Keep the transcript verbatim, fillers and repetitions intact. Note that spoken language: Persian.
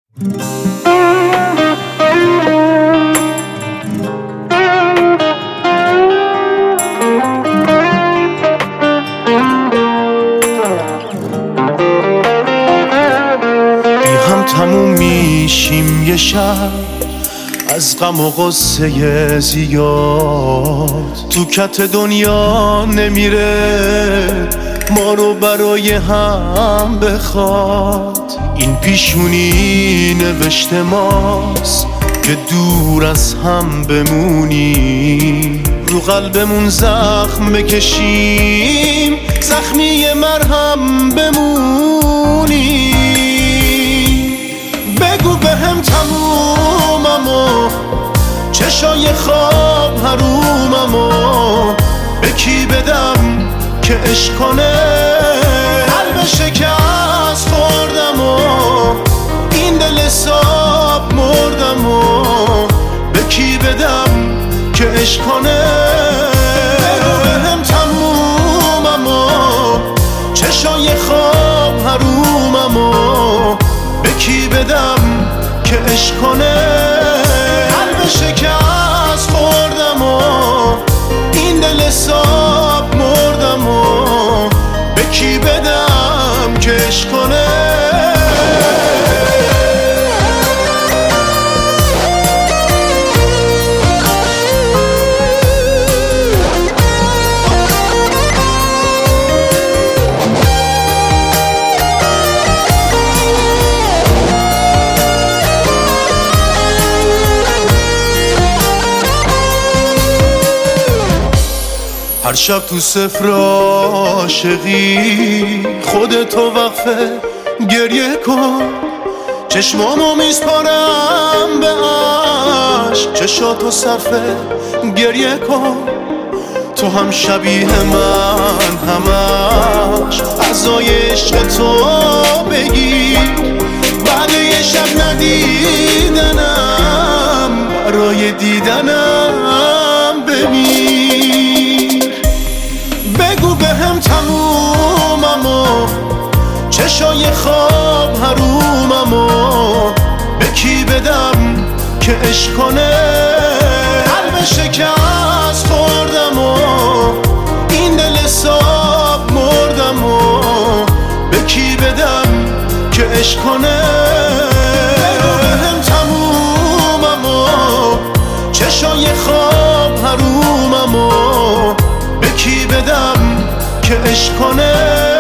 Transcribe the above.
تموم میشیم یه شب از غم و غصه زیاد، تو کت دنیا نمیره ما رو برای هم بخواد. این پیشونی نوشته ماست که دور از هم بمونیم، رو قلبمون زخم بکشیم، زخمی مرهم بمونیم. بگو به هم تموممو، چشای خواب حروممو به کی بدم که عشق کنه؟ قلب شکست خوردمو، این دل حساب مردمو به کی بدم که عشق کنه؟ بگو به هم تموممو، چشای خواب حروممو به کی بدم که عشق کنه؟ قلب شکست خوردم و این دل حساب مردم و به کی بدم که عشق کنه؟ هر شب تو صفر عاشقی خودتو وقفه گریه کن، چشمامو میسپارم به عشق، چشاتو صرفه گریه کن. تو هم شبیه من همش عزای عشق تو بگیر، بعد یه شب ندیدنم برای دیدنم بمیر. بگو به هم تموممو، چشای خواب حروممو به کی بدم که عشق کنه؟ قلب شکست خوردم و این دل حساب مردم و به کی بدم که عشق کنه؟ بگو به هم تموممو، چشای خواب حروممو به کی بدم که عشق کنه؟